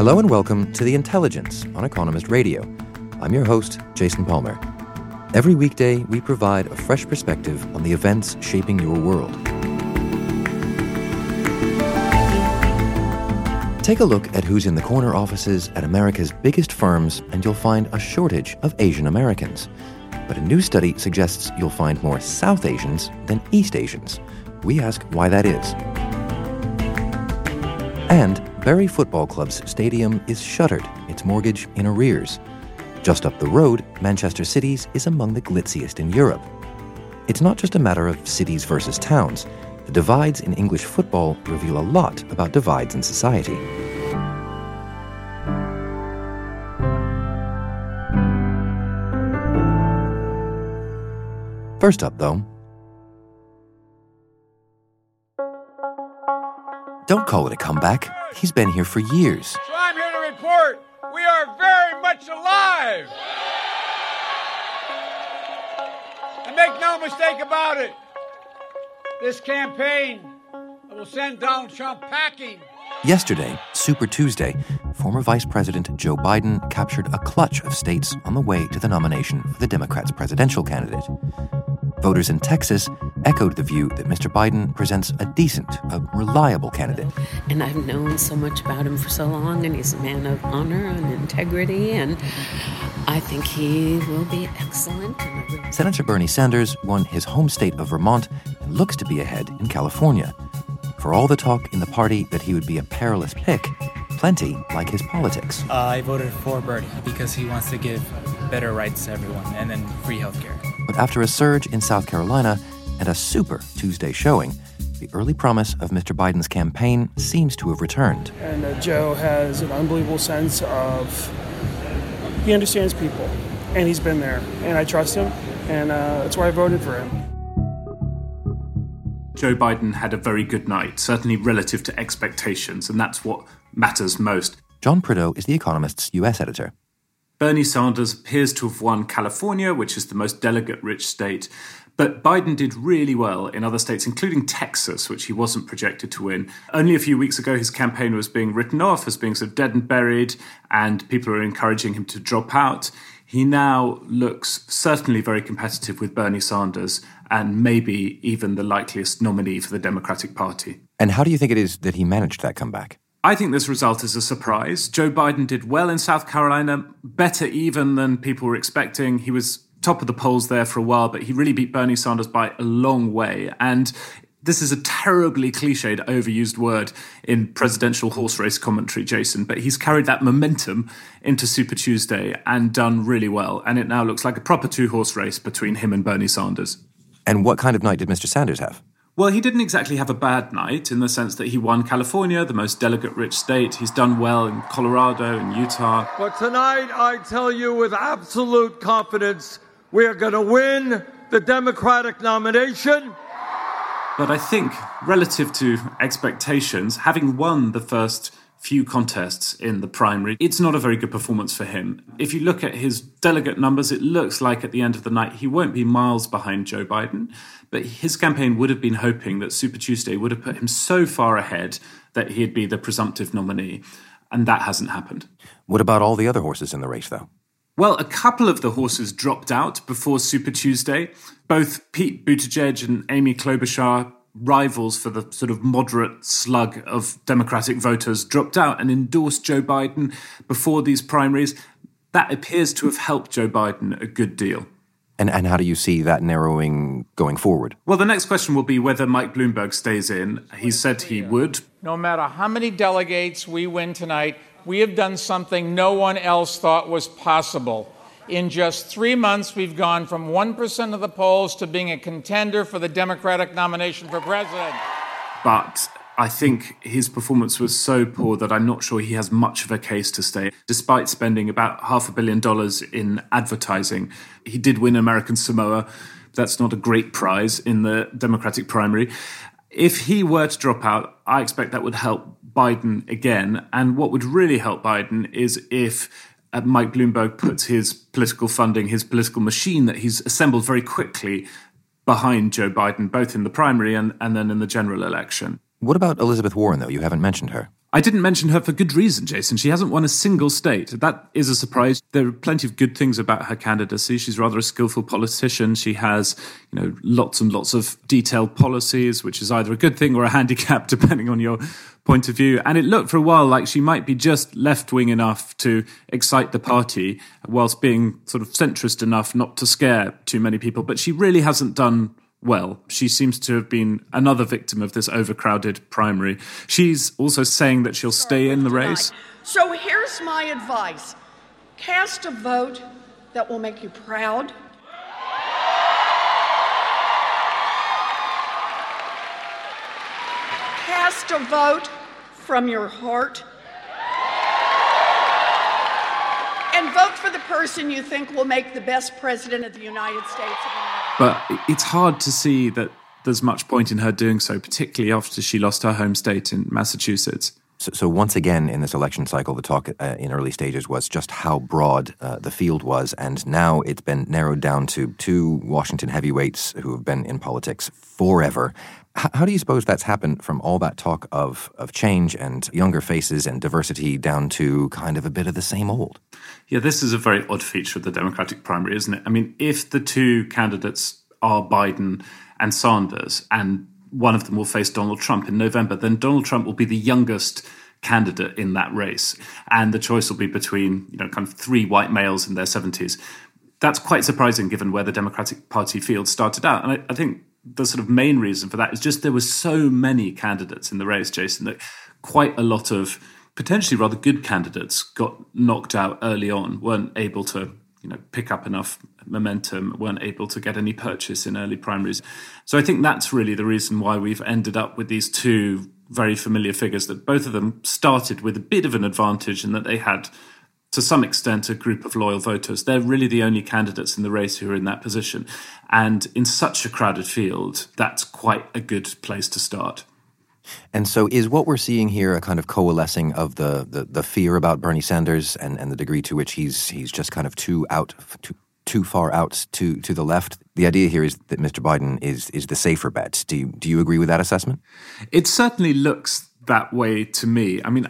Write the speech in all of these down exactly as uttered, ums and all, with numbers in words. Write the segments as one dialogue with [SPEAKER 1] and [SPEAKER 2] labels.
[SPEAKER 1] Hello and welcome to The Intelligence on Economist Radio. I'm your host, Jason Palmer. Every weekday, we provide a fresh perspective on the events shaping your world. Take a look at who's in the corner offices at America's biggest firms, and you'll find a shortage of Asian Americans. But a new study suggests you'll find more South Asians than East Asians. We ask why that is. And Bury Football Club's stadium is shuttered, its mortgage in arrears. Just up the road, Manchester City's is among the glitziest in Europe. It's not just a matter of cities versus towns. The divides in English football reveal a lot about divides in society. First up, though, don't call it a comeback. He's been here for years.
[SPEAKER 2] So I'm here to report we are very much alive. And make no mistake about it, this campaign will send Donald Trump packing.
[SPEAKER 1] Yesterday, Super Tuesday, former Vice President Joe Biden captured a clutch of states on the way to the nomination for the Democrats' presidential candidate. Voters in Texas echoed the view that Mister Biden presents a decent, a reliable candidate.
[SPEAKER 3] And I've known so much about him for so long, and he's a man of honor and integrity, and I think he will be excellent.
[SPEAKER 1] Senator Bernie Sanders won his home state of Vermont and looks to be ahead in California. For all the talk in the party that he would be a perilous pick, plenty like his politics.
[SPEAKER 4] Uh, I voted for Bernie because he wants to give better rights to everyone and then free healthcare.
[SPEAKER 1] But after a surge in South Carolina and a Super Tuesday showing, the early promise of Mister Biden's campaign seems to have returned.
[SPEAKER 5] And uh, Joe has an unbelievable sense of, he understands people, and he's been there, and I trust him, and uh, that's why I voted for him.
[SPEAKER 6] Joe Biden had a very good night, certainly relative to expectations, and that's what matters most.
[SPEAKER 1] John Prideaux is The Economist's U S editor.
[SPEAKER 6] Bernie Sanders appears to have won California, which is the most delegate-rich state, but Biden did really well in other states, including Texas, which he wasn't projected to win. Only a few weeks ago, his campaign was being written off as being sort of dead and buried, and people are encouraging him to drop out. He now looks certainly very competitive with Bernie Sanders and maybe even the likeliest nominee for the Democratic Party.
[SPEAKER 1] And how do you think it is that he managed that comeback?
[SPEAKER 6] I think this result is a surprise. Joe Biden did well in South Carolina, better even than people were expecting. He was top of the polls there for a while, but he really beat Bernie Sanders by a long way. And this is a terribly cliched, overused word in presidential horse race commentary, Jason, but he's carried that momentum into Super Tuesday and done really well. And it now looks like a proper two-horse race between him and Bernie Sanders.
[SPEAKER 1] And what kind of night did Mister Sanders have?
[SPEAKER 6] Well, he didn't exactly have a bad night in the sense that he won California, the most delegate-rich state. He's done well in Colorado and Utah.
[SPEAKER 2] But tonight, I tell you with absolute confidence, we are going to win the Democratic nomination.
[SPEAKER 6] But I think, relative to expectations, having won the first few contests in the primary, it's not a very good performance for him. If you look at his delegate numbers, it looks like at the end of the night he won't be miles behind Joe Biden, but his campaign would have been hoping that Super Tuesday would have put him so far ahead that he'd be the presumptive nominee, and that hasn't happened.
[SPEAKER 1] What about all the other horses in the race, though?
[SPEAKER 6] Well, a couple of the horses dropped out before Super Tuesday. Both Pete Buttigieg and Amy Klobuchar, rivals for the sort of moderate slug of Democratic voters, dropped out and endorsed Joe Biden before these primaries. That appears to have helped Joe Biden a good deal.
[SPEAKER 1] And and how do you see that narrowing going forward?
[SPEAKER 6] Well, the next question will be whether Mike Bloomberg stays in. He said he would.
[SPEAKER 7] No matter how many delegates we win tonight, we have done something no one else thought was possible. In just three months, we've gone from one percent of the polls to being a contender for the Democratic nomination for president.
[SPEAKER 6] But I think his performance was so poor that I'm not sure he has much of a case to stay. Despite spending about half a billion dollars in advertising, he did win American Samoa. That's not a great prize in the Democratic primary. If he were to drop out, I expect that would help Biden again. And what would really help Biden is if Uh, Mike Bloomberg puts his political funding, his political machine that he's assembled very quickly behind Joe Biden, both in the primary and, and then in the general election.
[SPEAKER 1] What about Elizabeth Warren, though? You haven't mentioned her.
[SPEAKER 6] I didn't mention her for good reason, Jason. She hasn't won a single state. That is a surprise. There are plenty of good things about her candidacy. She's rather a skillful politician. She has, you know, lots and lots of detailed policies, which is either a good thing or a handicap, depending on your point of view. And it looked for a while like she might be just left-wing enough to excite the party, whilst being sort of centrist enough not to scare too many people. But she really hasn't done well. She seems to have been another victim of this overcrowded primary. She's also saying that she'll stay in the race.
[SPEAKER 8] So here's my advice. Cast a vote that will make you proud. Cast a vote from your heart. And vote for the person you think will make the best president of the United States of America.
[SPEAKER 6] But it's hard to see that there's much point in her doing so, particularly after she lost her home state in Massachusetts.
[SPEAKER 1] So, so once again, in this election cycle, the talk uh, in early stages was just how broad uh, the field was, and now it's been narrowed down to two Washington heavyweights who have been in politics forever. H- how do you suppose that's happened from all that talk of, of change and younger faces and diversity down to kind of a bit of the same old?
[SPEAKER 6] Yeah, this is a very odd feature of the Democratic primary, isn't it? I mean, if the two candidates are Biden and Sanders, and one of them will face Donald Trump in November, then Donald Trump will be the youngest candidate in that race. And the choice will be between, you know, kind of three white males in their seventies. That's quite surprising given where the Democratic Party field started out. And I, I think the sort of main reason for that is just there were so many candidates in the race, Jason, that quite a lot of potentially rather good candidates got knocked out early on, weren't able to, you know, pick up enough momentum, weren't able to get any purchase in early primaries. So I think that's really the reason why we've ended up with these two very familiar figures, that both of them started with a bit of an advantage and that they had, to some extent, a group of loyal voters. They're really the only candidates in the race who are in that position. And in such a crowded field, that's quite a good place to start.
[SPEAKER 1] And so is what we're seeing here a kind of coalescing of the, the, the fear about Bernie Sanders and, and the degree to which he's he's just kind of too out, too, too far out to, to the left? The idea here is that Mister Biden is is the safer bet. Do you, do you agree with that assessment?
[SPEAKER 6] It certainly looks that way to me. I mean,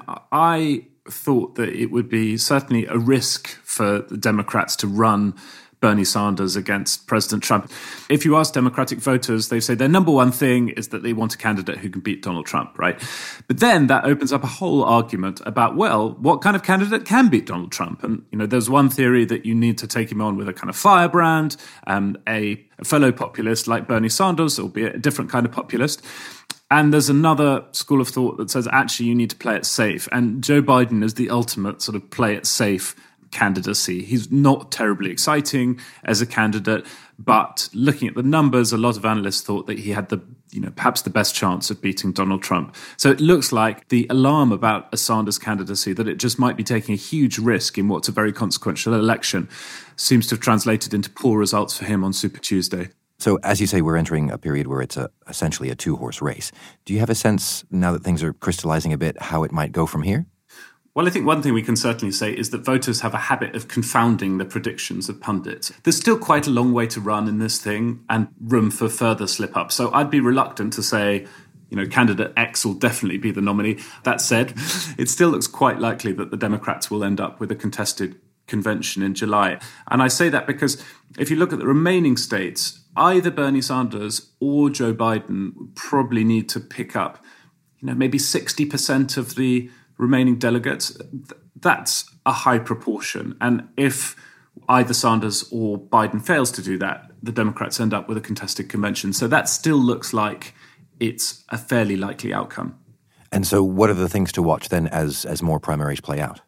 [SPEAKER 6] I thought that it would be certainly a risk for the Democrats to run Bernie Sanders against President Trump. If you ask Democratic voters, they say their number one thing is that they want a candidate who can beat Donald Trump, right? But then that opens up a whole argument about, well, what kind of candidate can beat Donald Trump? And, you know, there's one theory that you need to take him on with a kind of firebrand, um, a, a fellow populist like Bernie Sanders, albeit a different kind of populist. And there's another school of thought that says, actually, you need to play it safe. And Joe Biden is the ultimate sort of play it safe candidacy. He's not terribly exciting as a candidate, but looking at the numbers, a lot of analysts thought that he had the, you know, perhaps the best chance of beating Donald Trump. So it looks like the alarm about a Sanders candidacy, that it just might be taking a huge risk in what's a very consequential election, seems to have translated into poor results for him on Super Tuesday.
[SPEAKER 1] So as you say, we're entering a period where it's a, essentially a two-horse race. Do you have a sense, now that things are crystallizing a bit, how it might go from here?
[SPEAKER 6] Well, I think one thing we can certainly say is that voters have a habit of confounding the predictions of pundits. There's still quite a long way to run in this thing and room for further slip-ups. So I'd be reluctant to say, you know, candidate X will definitely be the nominee. That said, it still looks quite likely that the Democrats will end up with a contested convention in July. And I say that because if you look at the remaining states, either Bernie Sanders or Joe Biden would probably need to pick up, you know, maybe sixty percent of the remaining delegates. That's a high proportion. And if either Sanders or Biden fails to do that, the Democrats end up with a contested convention. So that still looks like it's a fairly likely outcome.
[SPEAKER 1] And so what are the things to watch then as as more primaries play out?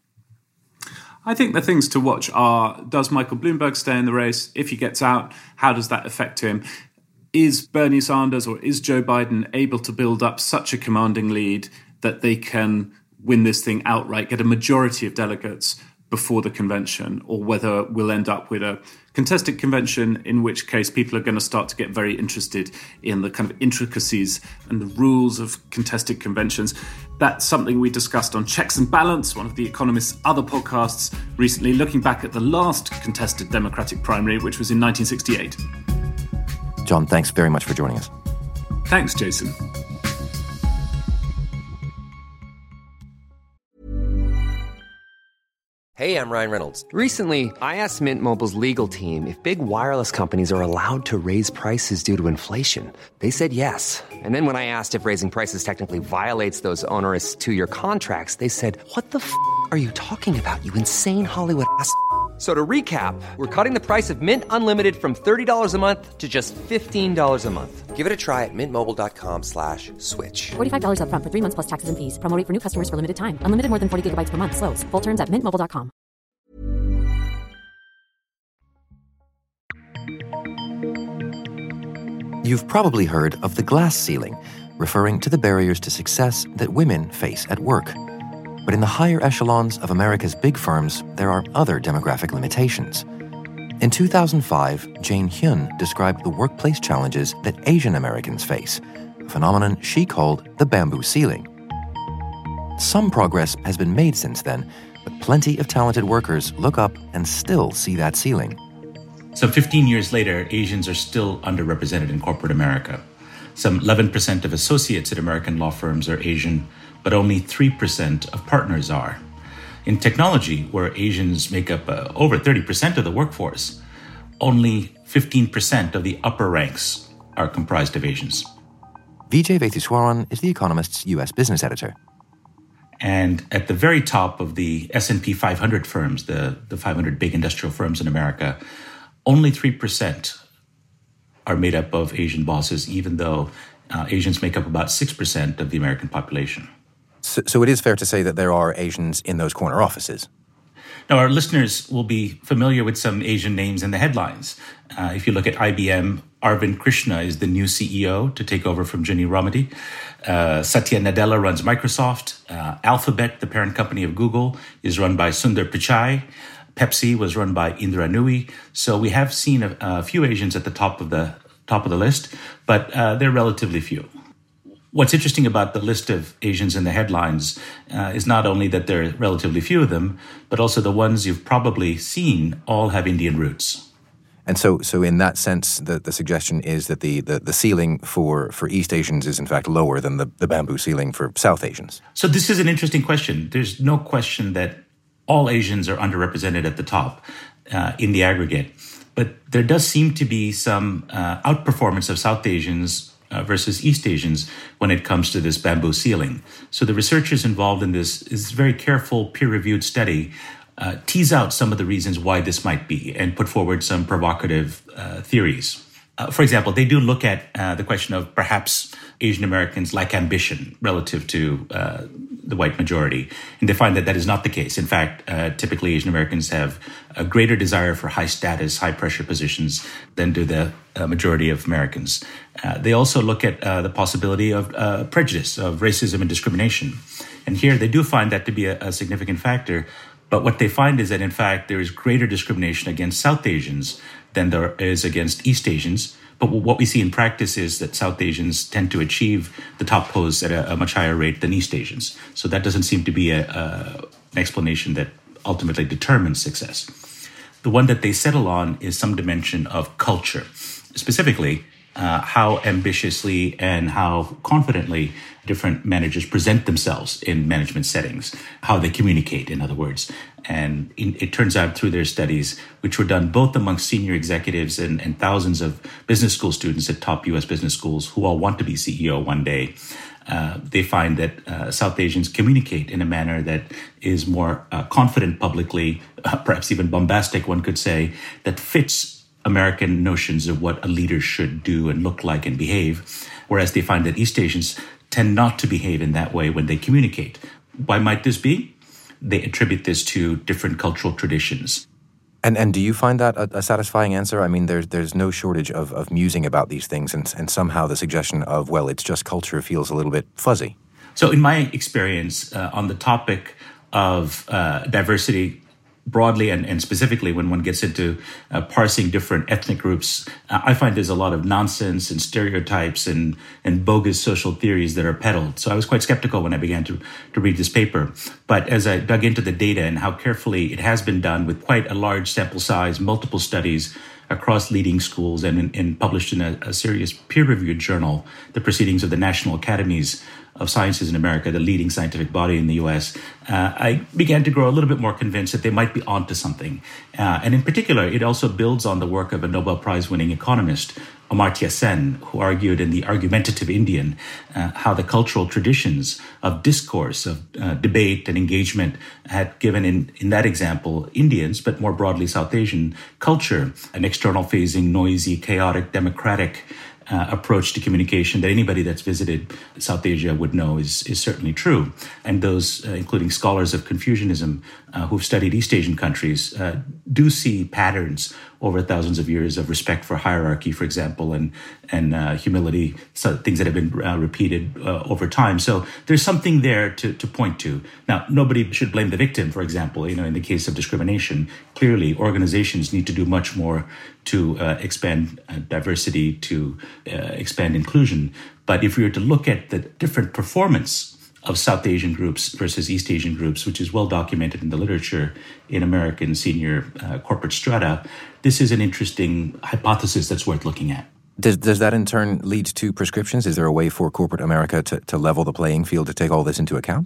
[SPEAKER 6] I think the things to watch are, does Michael Bloomberg stay in the race? If he gets out, how does that affect him? Is Bernie Sanders or is Joe Biden able to build up such a commanding lead that they can win this thing outright, get a majority of delegates before the convention, or whether we'll end up with a contested convention, in which case people are going to start to get very interested in the kind of intricacies and the rules of contested conventions. That's something we discussed on Checks and Balance, one of The Economist's other podcasts, recently, looking back at the last contested Democratic primary, which was in nineteen sixty-eight.
[SPEAKER 1] John, thanks very much for joining us.
[SPEAKER 6] Thanks, Jason.
[SPEAKER 9] Hey, I'm Ryan Reynolds. Recently, I asked Mint Mobile's legal team if big wireless companies are allowed to raise prices due to inflation. They said yes. And then when I asked if raising prices technically violates those onerous two-year contracts, they said, what the f*** are you talking about, you insane Hollywood ass f- So to recap, we're cutting the price of Mint Unlimited from thirty dollars a month to just fifteen dollars a month. Give it a try at mintmobile.com slash switch.
[SPEAKER 10] forty-five dollars up front for three months plus taxes and fees. Promo rate for new customers for limited time. Unlimited more than forty gigabytes per month. Slows full terms at mint mobile dot com.
[SPEAKER 1] You've probably heard of the glass ceiling, referring to the barriers to success that women face at work. But in the higher echelons of America's big firms, there are other demographic limitations. In two thousand five, Jane Hyun described the workplace challenges that Asian Americans face, a phenomenon she called the bamboo ceiling. Some progress has been made since then, but plenty of talented workers look up and still see that ceiling.
[SPEAKER 11] So fifteen years later, Asians are still underrepresented in corporate America. Some eleven percent of associates at American law firms are Asian, but only three percent of partners are. In technology, where Asians make up uh, over thirty percent of the workforce, only fifteen percent of the upper ranks are comprised of Asians.
[SPEAKER 1] Vijay Vethuswaran is The Economist's U S business editor.
[SPEAKER 11] And at the very top of the S and P five hundred firms, the, the five hundred big industrial firms in America, only three percent are made up of Asian bosses, even though uh, Asians make up about six percent of the American population.
[SPEAKER 1] So, so it is fair to say that there are Asians in those corner offices.
[SPEAKER 11] Now, our listeners will be familiar with some Asian names in the headlines. Uh, if you look at I B M, Arvind Krishna is the new C E O to take over from Ginni Rometty. Uh, Satya Nadella runs Microsoft. Uh, Alphabet, the parent company of Google, is run by Sundar Pichai. Pepsi was run by Indra Nooyi. So we have seen a, a few Asians at the top of the top of the list, but uh, they're relatively few. What's interesting about the list of Asians in the headlines uh, is not only that there are relatively few of them, but also the ones you've probably seen all have Indian roots.
[SPEAKER 1] And so so in that sense, the, the suggestion is that the, the, the ceiling for, for East Asians is in fact lower than the, the bamboo ceiling for South Asians.
[SPEAKER 11] So this is an interesting question. There's no question that all Asians are underrepresented at the top uh, in the aggregate. But there does seem to be some uh, outperformance of South Asians Uh, versus East Asians when it comes to this bamboo ceiling. So the researchers involved in this is very careful, peer-reviewed study, uh, tease out some of the reasons why this might be and put forward some provocative uh, theories. Uh, for example, they do look at uh, the question of perhaps Asian Americans lack ambition relative to uh, the white majority. And they find that that is not the case. In fact, uh, typically Asian Americans have a greater desire for high status, high pressure positions than do the uh, majority of Americans. Uh, they also look at uh, the possibility of uh, prejudice, of racism and discrimination. And here they do find that to be a, a significant factor. But what they find is that, in fact, there is greater discrimination against South Asians than there is against East Asians. But what we see in practice is that South Asians tend to achieve the top posts at a, a much higher rate than East Asians. So that doesn't seem to be a, a, an explanation that ultimately determines success. The one that they settle on is some dimension of culture, specifically uh, how ambitiously and how confidently different managers present themselves in management settings, how they communicate, in other words. And in, it turns out through their studies, which were done both amongst senior executives and, and thousands of business school students at top U S business schools who all want to be C E O one day, uh, they find that uh, South Asians communicate in a manner that is more uh, confident publicly, uh, perhaps even bombastic, one could say, that fits American notions of what a leader should do and look like and behave, whereas they find that East Asians tend not to behave in that way when they communicate. Why might this be? They attribute this to different cultural traditions.
[SPEAKER 1] And and do you find that a, a satisfying answer? I mean, there's there's no shortage of, of musing about these things, and and somehow the suggestion of, well, it's just culture feels a little bit fuzzy.
[SPEAKER 11] So in my experience uh, on the topic of uh, diversity broadly and, and specifically when one gets into uh, parsing different ethnic groups, uh, I find there's a lot of nonsense and stereotypes and, and bogus social theories that are peddled. So I was quite skeptical when I began to, to read this paper. But as I dug into the data and how carefully it has been done with quite a large sample size, multiple studies across leading schools and, in, and published in a, a serious peer-reviewed journal, the Proceedings of the National Academies of Sciences in America, the leading scientific body in the U S, uh, I began to grow a little bit more convinced that they might be onto something. Uh, and in particular, it also builds on the work of a Nobel Prize-winning economist, Amartya Sen, who argued in The Argumentative Indian uh, how the cultural traditions of discourse, of uh, debate and engagement had given, in, in that example, Indians, but more broadly South Asian culture, an external-facing, noisy, chaotic, democratic Uh, approach to communication that anybody that's visited South Asia would know is, is certainly true. And those, uh, including scholars of Confucianism uh, who've studied East Asian countries, uh, do see patterns over thousands of years of respect for hierarchy, for example, and and uh, humility, so things that have been uh, repeated uh, over time. So there's something there to, to point to. Now, nobody should blame the victim, for example, you know, in the case of discrimination. Clearly, organizations need to do much more to uh, expand uh, diversity, to uh, expand inclusion. But if we were to look at the different performance of South Asian groups versus East Asian groups, which is well documented in the literature in American senior uh, corporate strata, this is an interesting hypothesis that's worth looking at.
[SPEAKER 1] Does, does that in turn lead to prescriptions? Is there a way for corporate America to, to level the playing field, to take all this into account?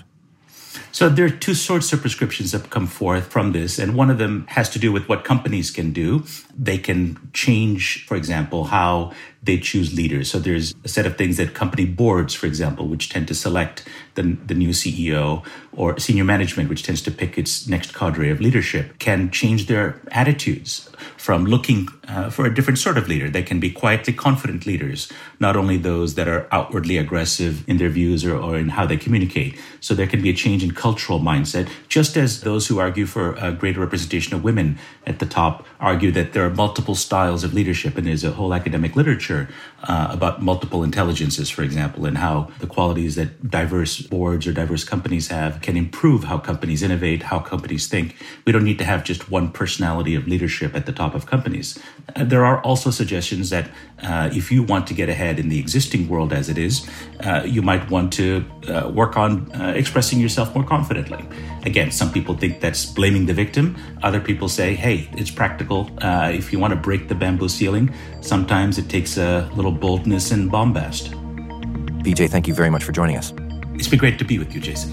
[SPEAKER 11] So there are two sorts of prescriptions that come forth from this, and one of them has to do with what companies can do. They can change, for example, how they choose leaders. So there's a set of things that company boards, for example, which tend to select the, the new C E O, or senior management, which tends to pick its next cadre of leadership, can change their attitudes from looking uh, for a different sort of leader. They can be quietly confident leaders, not only those that are outwardly aggressive in their views or, or in how they communicate. So there can be a change in cultural mindset, just as those who argue for a greater representation of women at the top argue that there are multiple styles of leadership, and there's a whole academic literature uh, about multiple intelligences, for example, and how the qualities that diverse boards or diverse companies have can improve how companies innovate, how companies think. We don't need to have just one personality of leadership at the top of companies. Uh, there are also suggestions that uh, if you want to get ahead in the existing world as it is, uh, you might want to uh, work on uh, expressing yourself more confidently. Again, some people think that's blaming the victim. Other people say, hey, it's practical. Uh, if you want to break the bamboo ceiling, sometimes it takes a little boldness and bombast.
[SPEAKER 1] Vijay, thank you very much for joining us.
[SPEAKER 11] It's been great to be with you, Jason.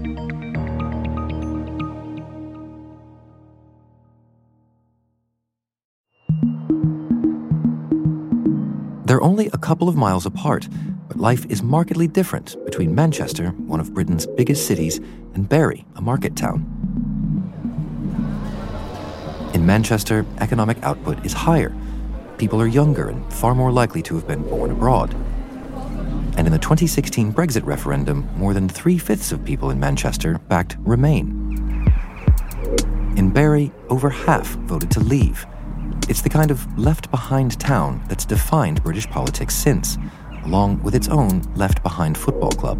[SPEAKER 1] They're only a couple of miles apart, but life is markedly different between Manchester, one of Britain's biggest cities, and Bury, a market town. In Manchester, economic output is higher. People are younger and far more likely to have been born abroad. And in the twenty sixteen Brexit referendum, more than three-fifths of people in Manchester backed Remain. In Bury, over half voted to leave. It's the kind of left-behind town that's defined British politics since, along with its own left-behind football club.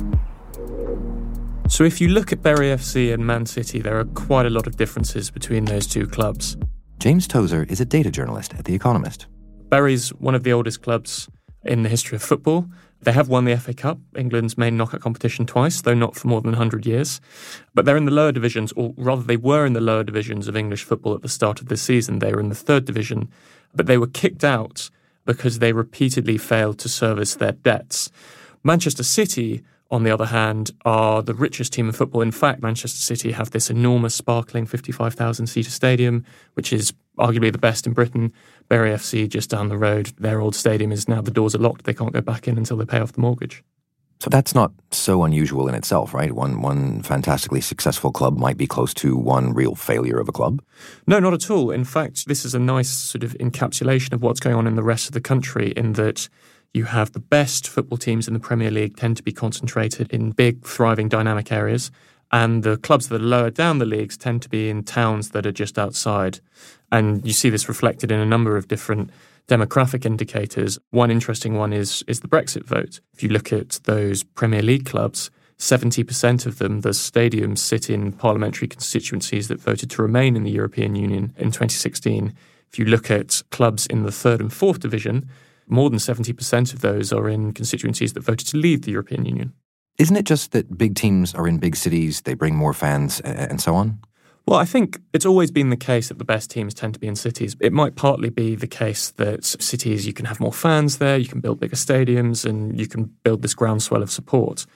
[SPEAKER 12] So if you look at Bury F C and Man City, there are quite a lot of differences between those two clubs.
[SPEAKER 1] James Tozer is a data journalist at The Economist.
[SPEAKER 12] Bury's one of the oldest clubs in the history of football. They have won the F A Cup, England's main knockout competition, twice, though not for more than one hundred years. But they're in the lower divisions, or rather they were in the lower divisions of English football at the start of this season. They were in the third division, but they were kicked out because they repeatedly failed to service their debts. Manchester City, on the other hand, are the richest team in football. In fact, Manchester City have this enormous, sparkling fifty-five thousand seater stadium, which is arguably the best in Britain. Bury F C, just down the road, their old stadium is now, the doors are locked. They can't go back in until they pay off the mortgage.
[SPEAKER 1] So that's not so unusual in itself, right? One one fantastically successful club might be close to one real failure of a club.
[SPEAKER 12] No, not at all. In fact, this is a nice sort of encapsulation of what's going on in the rest of the country, in that you have the best football teams in the Premier League tend to be concentrated in big, thriving, dynamic areas, and the clubs that are lower down the leagues tend to be in towns that are just outside. And you see this reflected in a number of different demographic indicators. One interesting one is is the Brexit vote. If you look at those Premier League clubs, seventy percent of them, the stadiums, sit in parliamentary constituencies that voted to remain in the European Union in twenty sixteen. If you look at clubs in the third and fourth division, more than seventy percent of those are in constituencies that voted to leave the European Union.
[SPEAKER 1] Isn't it just that big teams are in big cities, they bring more fans, and so on?
[SPEAKER 12] Well, I think it's always been the case that the best teams tend to be in cities. It might partly be the case that cities, you can have more fans there, you can build bigger stadiums, and you can build this groundswell of support.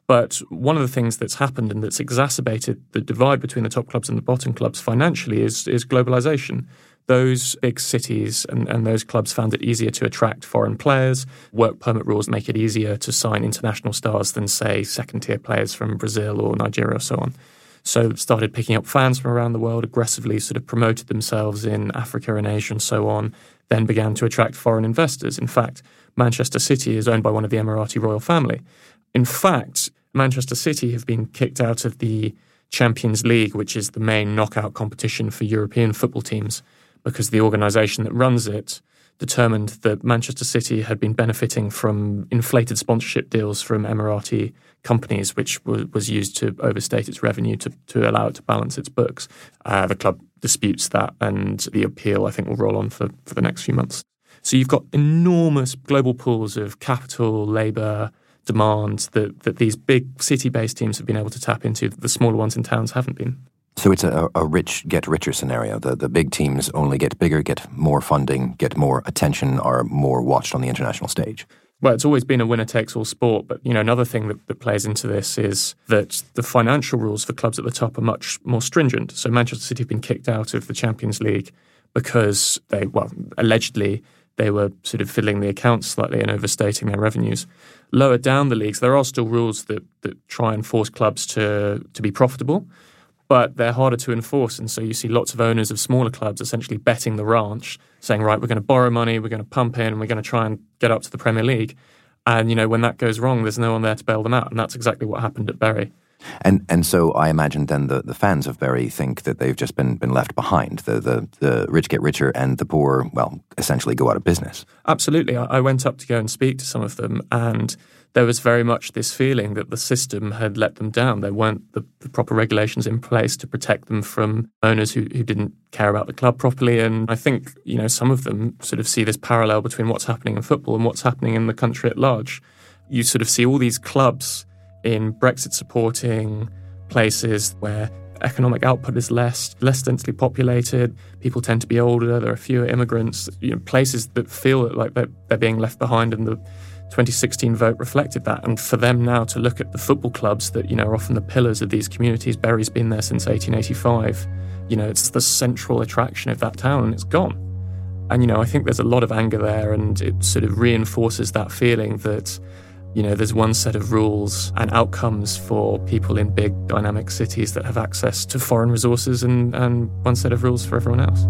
[SPEAKER 12] But one of the things that's happened and that's exacerbated the divide between the top clubs and the bottom clubs financially is, is globalization. Those big cities and, and those clubs found it easier to attract foreign players. Work permit rules make it easier to sign international stars than, say, second-tier players from Brazil or Nigeria or so on. So started picking up fans from around the world, aggressively sort of promoted themselves in Africa and Asia and so on, then began to attract foreign investors. In fact, Manchester City is owned by one of the Emirati royal family. In fact, Manchester City have been kicked out of the Champions League, which is the main knockout competition for European football teams, because the organisation that runs it determined that Manchester City had been benefiting from inflated sponsorship deals from Emirati companies, which was, was used to overstate its revenue to, to allow it to balance its books. Uh, the club disputes that, and the appeal, I think, will roll on for, for the next few months. So you've got enormous global pools of capital, labour, demand that, that these big city-based teams have been able to tap into that the smaller ones in towns haven't been.
[SPEAKER 1] So it's a, a rich get richer scenario. The the big teams only get bigger, get more funding, get more attention, are more watched on the international stage.
[SPEAKER 12] Well, it's always been a winner-takes-all sport, but you know another thing that, that plays into this is that the financial rules for clubs at the top are much more stringent. So Manchester City have been kicked out of the Champions League because they, well, allegedly they were sort of fiddling the accounts slightly and overstating their revenues. Lower down the leagues, there are still rules that, that try and force clubs to, to be profitable, but they're harder to enforce. And so you see lots of owners of smaller clubs essentially betting the ranch, saying, right, we're going to borrow money, we're going to pump in, and we're going to try and get up to the Premier League. And, you know, when that goes wrong, there's no one there to bail them out. And that's exactly what happened at Bury.
[SPEAKER 1] And and so I imagine then the, the fans of Bury think that they've just been, been left behind. The, the the rich get richer and the poor, well, essentially go out of business.
[SPEAKER 12] Absolutely. I, I went up to go and speak to some of them, and there was very much this feeling that the system had let them down. There weren't the, the proper regulations in place to protect them from owners who, who didn't care about the club properly. And I think, you know, some of them sort of see this parallel between what's happening in football and what's happening in the country at large. You sort of see all these clubs in Brexit-supporting places where economic output is less, less densely populated, people tend to be older, there are fewer immigrants, you know, places that feel like they're, they're being left behind, and the twenty sixteen vote reflected that. And for them now to look at the football clubs that, you know, are often the pillars of these communities, Bury's been there since eighteen eighty-five, you know, it's the central attraction of that town, and it's gone. And, you know, I think there's a lot of anger there, and it sort of reinforces that feeling that, you know, there's one set of rules and outcomes for people in big dynamic cities that have access to foreign resources, and, and one set of rules for everyone else.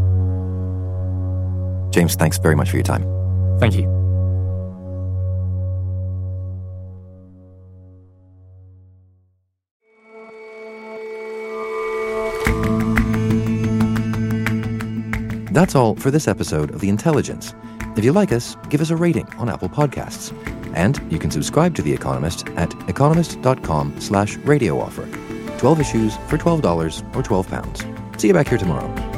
[SPEAKER 1] James, thanks very much for your time.
[SPEAKER 12] Thank you.
[SPEAKER 1] That's all for this episode of The Intelligence. If you like us, give us a rating on Apple Podcasts. And you can subscribe to The Economist at economist.com slash radio offer. twelve issues for twelve dollars or twelve pounds. See you back here tomorrow.